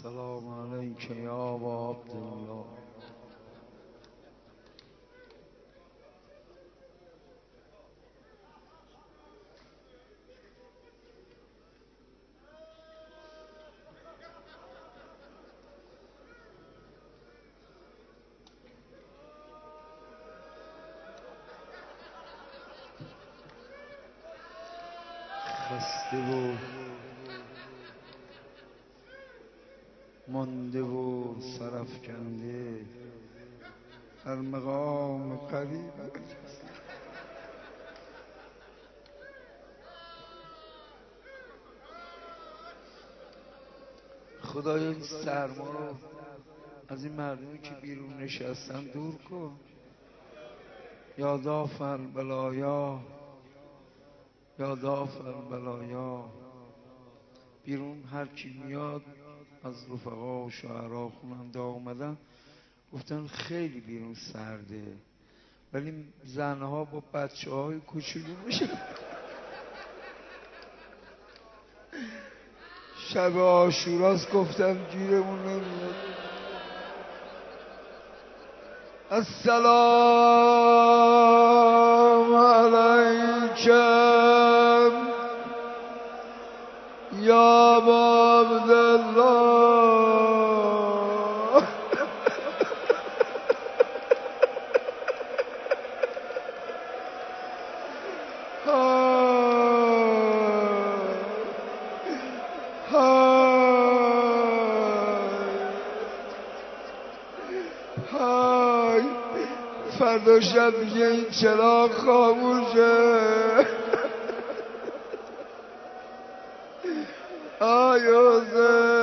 السلام علیک یا ابا عبدالله. خسته و مانده و سرافکنده در مقام قریب خدایا این سرما رو از این مردمی که بیرون نشستن دور کن. یا دافع البلایا یا دافع البلایا. بیرون هر کی میاد از رفقا و شاعرها خوننده آمدن گفتن خیلی بیرون سرده، ولی زنها با بچه های کوچولو میشه شب عاشوراست گفتن گیرمون نمیاد. السلام علیکم یا ابا عبدالله. های فردا شب دیگه این چراغ خاموشه. آیوزه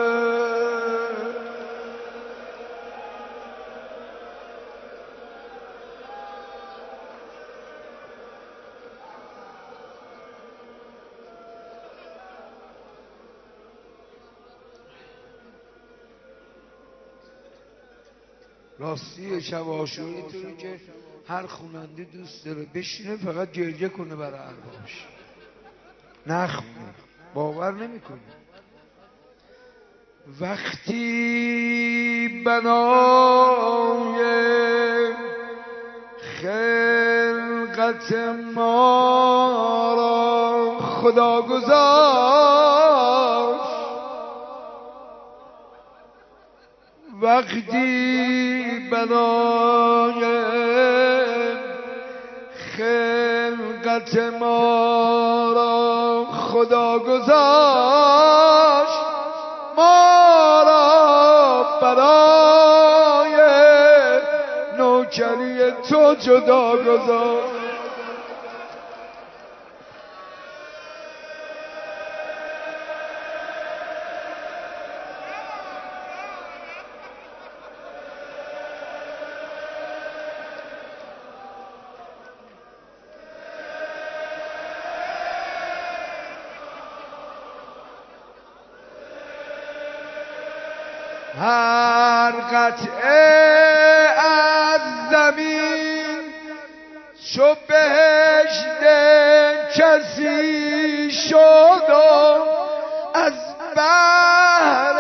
راستی شب عاشوری طوری که هر خوننده دوست داره بشینه فقط گریه کنه برای ارواحش، نخونه. باور نمیکنه. وقتی بنای خلقت ما را خدا گذاشت، وقتی بنای خلقت ما را خدا گذاشت، ما را برای نوکری تو جدا گذاشت. هر قطعه از زمین چو بهشت کسی شد و از بهر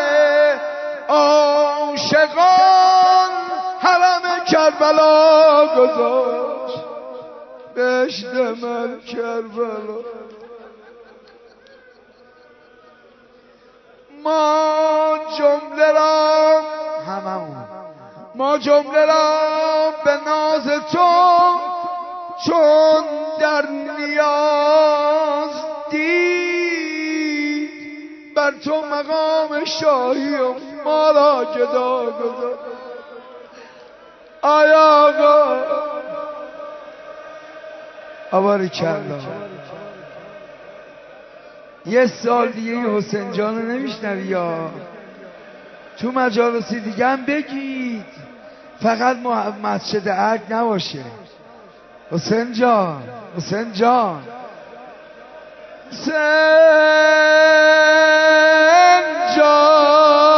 عاشقان حرم کربلا گذاشت. بهشت من کربلا. ما جمله را به ناز تو چون در نیاز دید، بر تو مقام شاهی و ما را گدا گذاشت. آیا آقا آباریکلا. یه سال دیگه حسین جان رو نمیشنوی یا تو مجالسی دیگه هم بگید، فقط مسجد ارگ نباشه. حسین جان حسین جان حسین جان.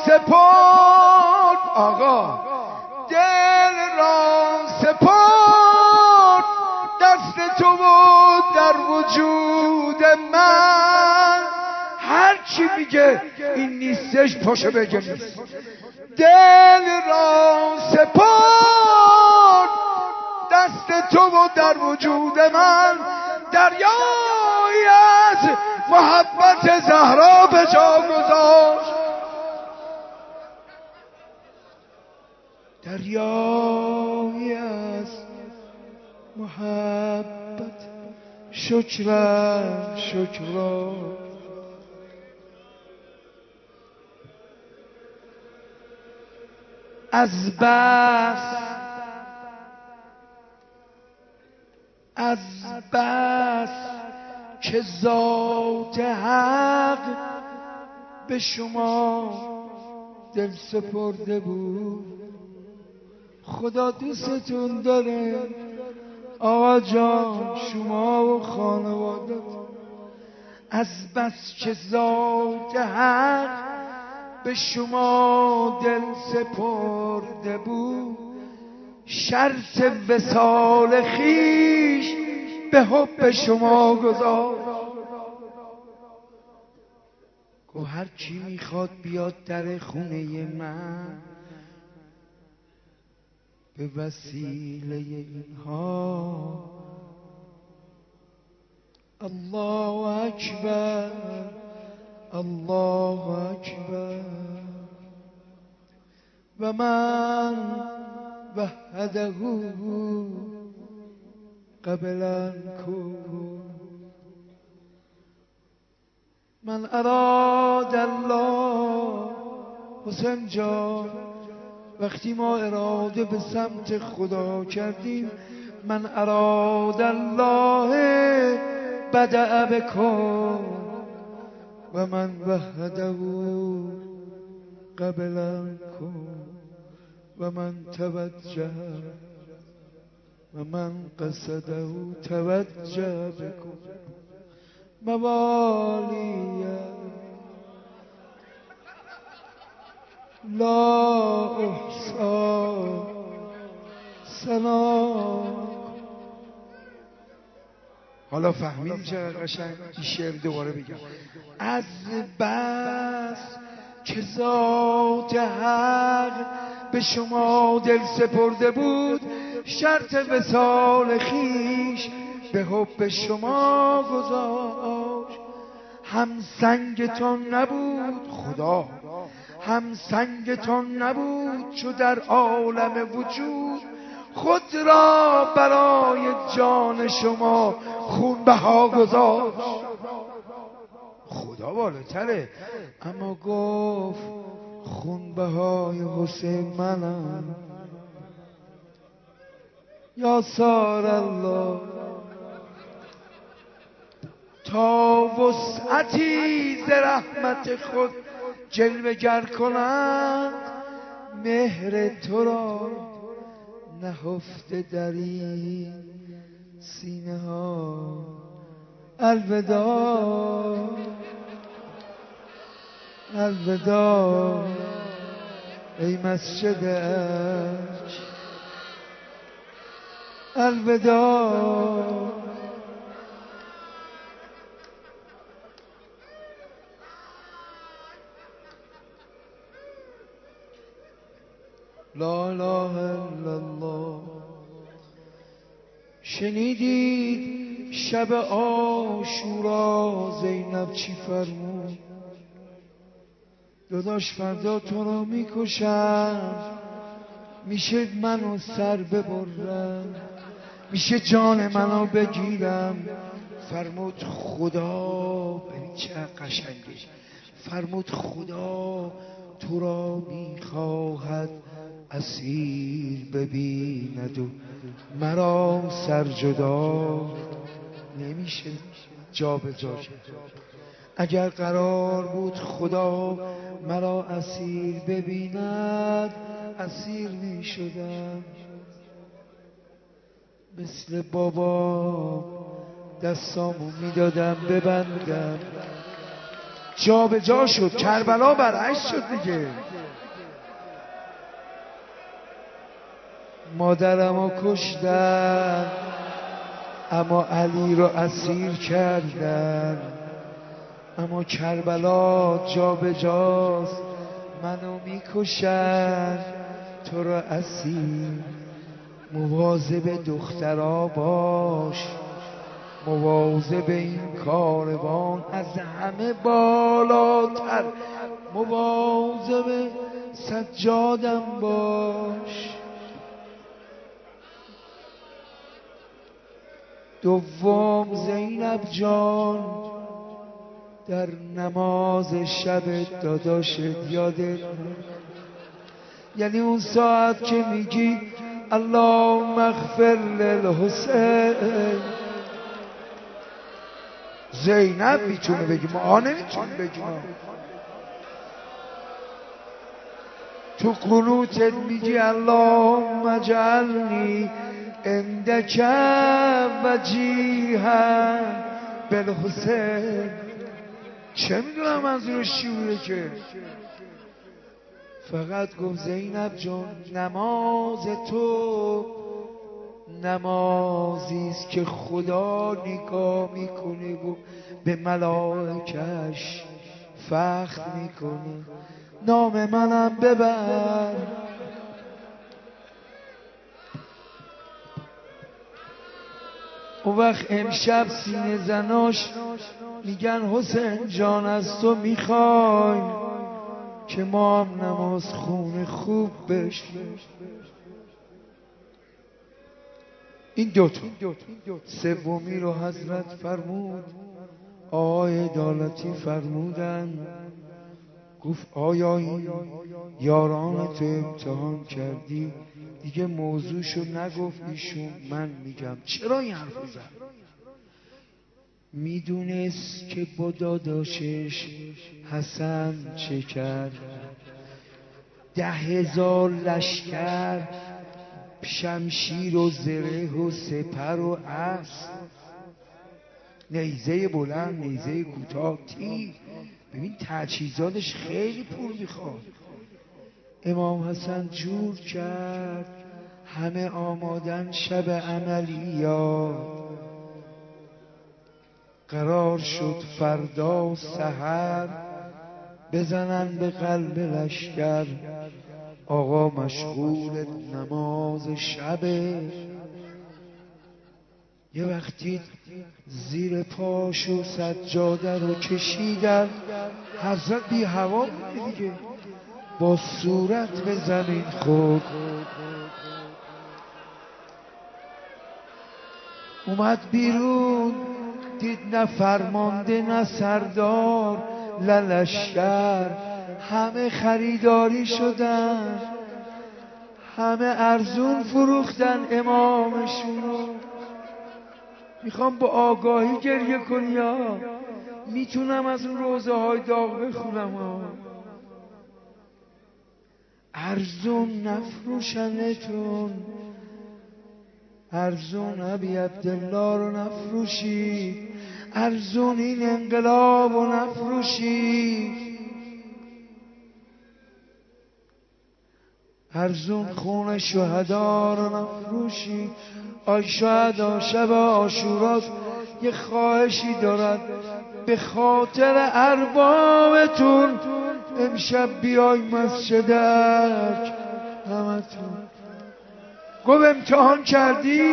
سپرد آقا، دل را سپرد دست تو و در وجود من. هر چی میگه این نیستش پاشو بگه نیست. دل را سپرد دست تو و در وجود من، دریایی از محبت زهرا به جا گذاشت. دریایی از محبت شکرم شکرا. از بس که ذات حق به شما دل سپرده بود. خدا دوستتون داره آقا جان، شما و خانواده. از بس که ذات حق به شما دل سپرده بود، شرط وصال خویش به حب شما گذاشت. گو هر چی میخواد بیاد در خونه من، به وسیله اینها. الله اکبر الله اکبر. و من وحده قبلا کو. من اراد الله. حسین جان، وقتی ما اراده به سمت خدا کردیم، من اراد الله بدأ بکن و من وحده قبلا کن و من توجه و من قصده توجه بکن موالی لا احصا سلام. حالا فهمید چقدر قشنگ؟ این شعر دوباره بگم. از بس که ذات حق به شما دل سپرده بود، شرط وصال خویش به حب شما گذاشت. هم سنگتان نبود خدا، هم سنگتان نبود چو در عالم وجود، خود را برای جان شما خون بها گذاشت. خدا بالاتره، اما گفت خون بهای حسین منم. یا سار الله تا وسعتی ز رحمت خود جلوه گر کنند، مهر تو را نهفته در این سینه ها. الوداع الوداع ای مسجد عشق، الوداع. لا اله الا الله. شنیدید شب عاشورا زینب چی فرمود؟ داداش فردا تو رو میکشم، میشه منو سر ببرم، میشه جان منو بگیرم. فرمود خدا، ببین چقدر قشنگه، فرمود خدا تو را میخواهد اسیر ببیند و مرا سرجدا نمیشه جا به جا. اگر قرار بود خدا مرا اسیر ببیند، اسیر میشدم مثل بابا، دستامو میدادم ببندم، جا به جا شد. کربلا برعکس شد دیگه. مادرمو کشتن اما علی رو اسیر کردن، اما کربلا جا به جاست، منو میکشن تو رو اسیر. مواظب دخترا باش، مواظب این کاروان، از همه بالاتر مواظب سجادم باش. دوم زینب جان در نماز شب داداشت یادت، یعنی اون ساعت که میگی اللهم اغفر للحسین، زینب میتونه بگی، ما نمیتونیم بگیم. تو قنوتت میگی اللهم اجعلنی عندک وجیها بالحسین. چه میدونم منظورش چی بوده که فقط گفت زینب جان نماز تو نمازیست که خدا نگاه میکنه و به ملائکش فخر میکنه، نام منم ببر. اون وقت امشب سینه زناش میگن حسین جان از تو میخوایم که ما هم نماز خون خوب بشیم. این دوتا. سومی رو حضرت فرمود، آقای عدالتی فرمودن، گفت آیا این یاران تو امتحان کردی؟ دیگه موضوعشو نگفت ایشون، من میگم چرا این حرف زد؟ میدونست که با داداشش حسن چه کرد. 10,000 لشکر، شمشیر و زره و سپر و اسب، نیزه بلند، نیزه کوتاه، تیر. ببین تجهیزاتش خیلی پول میخواد. امام حسن جور کرد، همه آمادن شب عملیات. قرار شد فردا سحر بزنن به قلب لشکر. آقا مشغول نماز شبه، یه وقتی زیر پاشو سجاده رو کشیدن، حضرت بی هوا بود دیگه، با صورت به زمین خورد. اومد بیرون دید نه فرمانده نه سردار نه لشکر، همه خریداری شدن، همه ارزون فروختن امامشون رو. میخوام با آگاهی گریه کنی ها، میتونم از اون روزه های داغ بخونم ها. ارزون نفروشنتون، ارزون ابی عبدالله رو نفروشی، ارزون این انقلاب رو نفروشی، ارزون خون شهدا رو نفروشی. آی شهدا شب عاشورا یه خواهشی دارد، به خاطر اربابتون امشب بیای مسجدک همتون. گفت امتحان کردی؟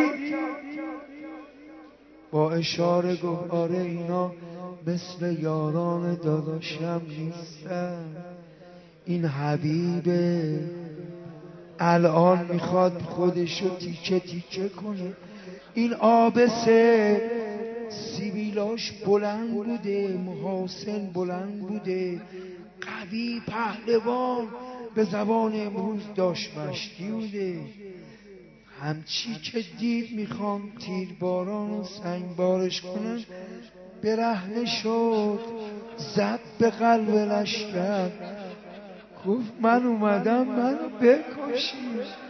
با اشاره گفت آره اینا مثل یاران داداشم نیستن. این حبیبه الان میخواد خودشو تیکه تیکه کنه. این آبسه سیبیلاش بلند بوده، محاسن بلند بوده، قوی پهلوان، به زبان امروز داشت مشتی بوده. همچی که دید میخوام تیرباران و سنگبارش کنن، برهنه شد، زد به قلب لشکر، گفت من اومدم منو بکشی.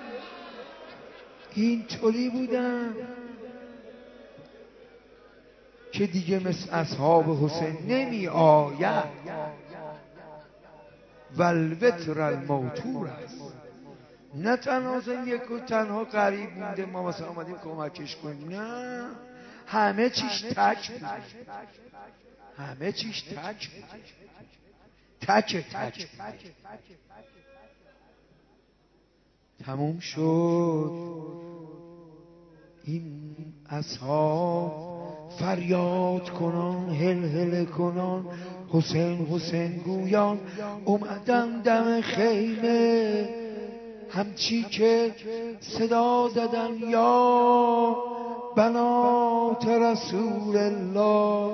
اینطوری بودن که دیگه مثل اصحاب حسین نمی آید. والوتر الموتور است. نه تنها یک و تنها غریب بوده ما مثلا آمدیم کمکش کنیم، نه، همه چیش تک بوده، همه چیش تک بوده، تک. تموم شد این اصحاب فریاد کنان، هل کنان، حسین گویان اومدن دم خیمه، همچی که صدا زدن یا بنات رسول الله.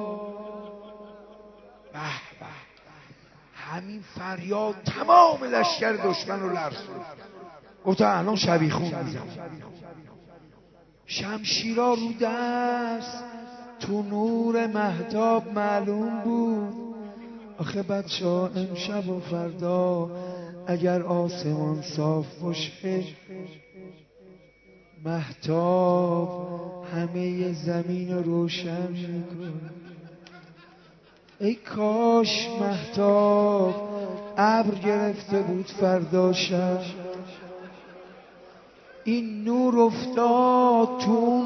به به، همین فریاد تمام لشکر دشمن رو لرزوند. گفتن الان شبیخون میزن، شمشیرا رو دست، تو نور مهتاب معلوم بود. آخه بچه ها امشب و فردا اگر آسمان صاف باشه مهتاب همه زمین رو روشن میکنه. ای کاش مهتاب ابر گرفته بود فردا شب، این نور افتاد تو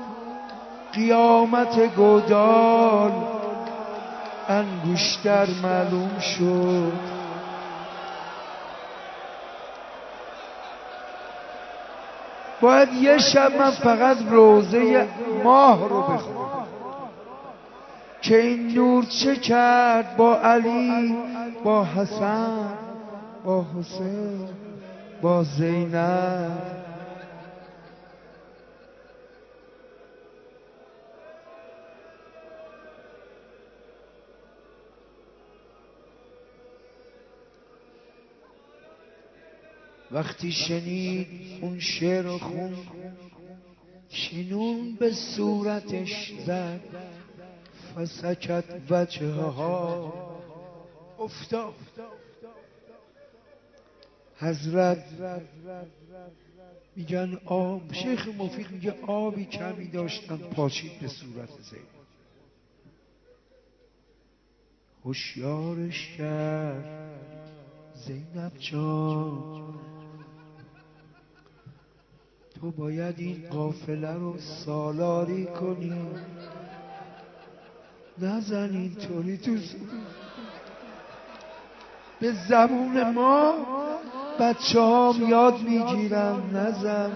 قیامت گودال، انگشتر معلوم شد. باید یه شب من فقط روزه ماه رو بخونم که این نور چه کرد با علی، با حسن، با حسین، با زینب. وقتی شنید اون شعر و خون، شنون به صورتش زد، فسکت وجهها، افتاد. حضرت میگن آب، شیخ مفید میگه آبی کمی داشتن پاشید به صورت زینب، هوشیارش کرد زینب جان تو باید این قافله رو سالاری کنی، نزن اینطوری تو به زبون ما بچه ها یاد میگیرن، نزن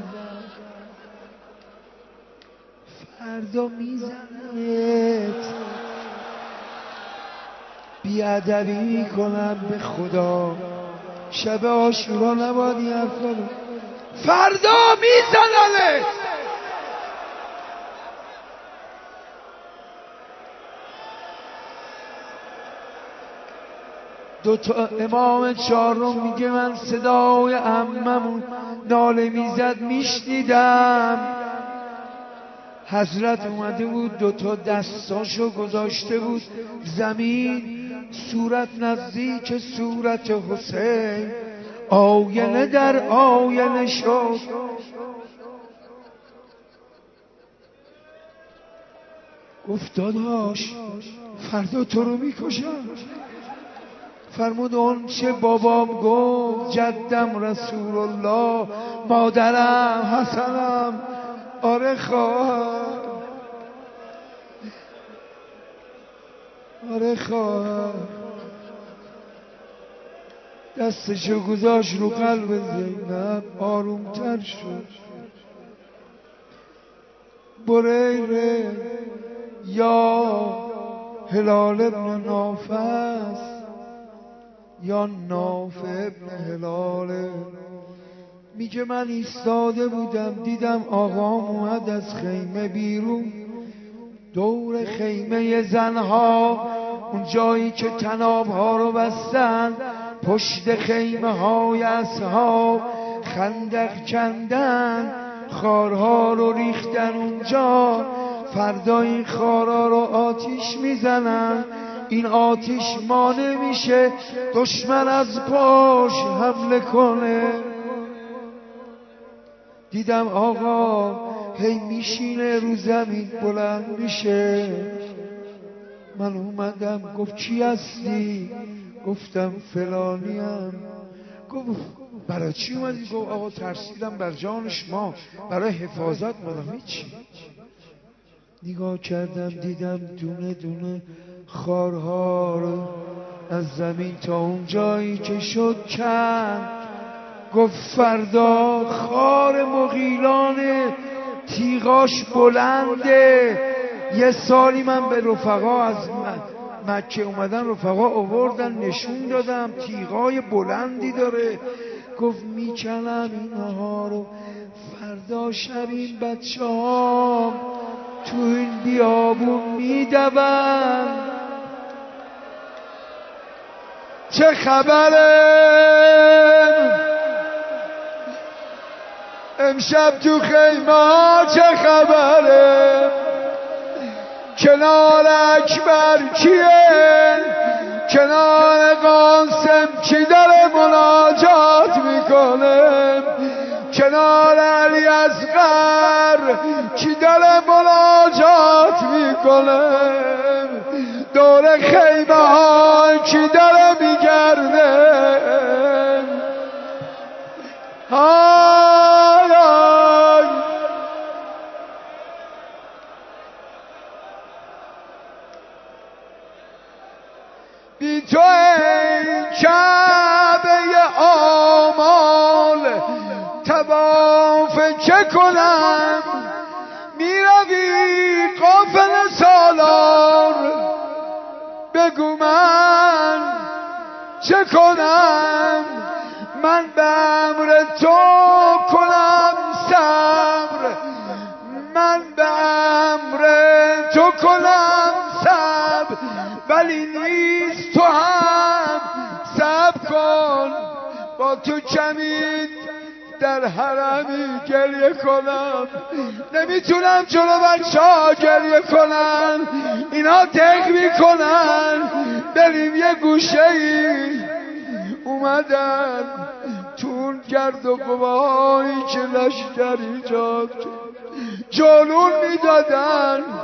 فردا میزنمت، بیادبی میکنم به خدا، شب عاشورا نباید این حرف کنم، فردا میزنمت. دوتا امام چهارم میگه من صدای عممون ناله میزد میشنیدم، حضرت اومده بود دوتا دستاشو گذاشته بود زمین، صورت نزدیک صورت حسین، آینه در آینه شد. گفت داداش فردا تو رو میکشم. فرمود اون چه بابام گفت، جدم رسول الله، مادرم حسنم، آره خواهر، آره خواهر. دستشو گذاشت رو قلب زینب، آرومتر شد. بریره یا هلال ابن نافس یا ناف ابن هلاله، میگه من ایستاده بودم دیدم آقام اومد از خیمه بیرون، دور خیمه زنها، اون جایی که تنابها رو بستن، پشت خیمه های اصحاب خندق کندن، خارها رو ریختن اونجا، فردا این خارها رو آتیش میزنن، این آتیش مانع میشه دشمن از پشت حمله کنه. دیدم آقا هی میشینه رو زمین بلند میشه، من اومدم گفت کی هستی؟ گفتم فلانیم. گفت برای چی اومدی؟ گفت آقا ترسیدم بر جان شما، برای حفاظت اومدم. هیچی. نگاه کردم دیدم دونه دونه خارها رو از زمین تا اون جایی که شد کند. گفت فردا خار مغیلان تیغاش بلنده. یه سالی من به رفقا از مکه اومدن رفقا آوردن نشون دادم تیغای بلندی داره. گفت میکنم اینها رو فردا شب این بچه ها تو این بیابون میدون. چه خبره امشب تو خیمه؟ چه خبره کنار اکبر کیه؟ کنار قاسم کی داره مناجات میکنه؟ کنار علی اصغر کی داره مناجات میکنه؟ دور خیمه ها کی داره میگرده؟ های های بی تو ای کعبه آمال طواف چه کنم؟ میروی قافله سالار بگو من چه کنم؟ من به امر تو کنم صبر، من به امر تو کنم صبر، ولی نیست تو هم صبر کن. با تو کمید در حرمی گریه کنم، نمیتونم جلو بچه ها گریه کنن، اینا دق میکنن. بریم یه گوشه ای اومدن تون گرد و قبایی که لشکر ایجاد جالون میدادن.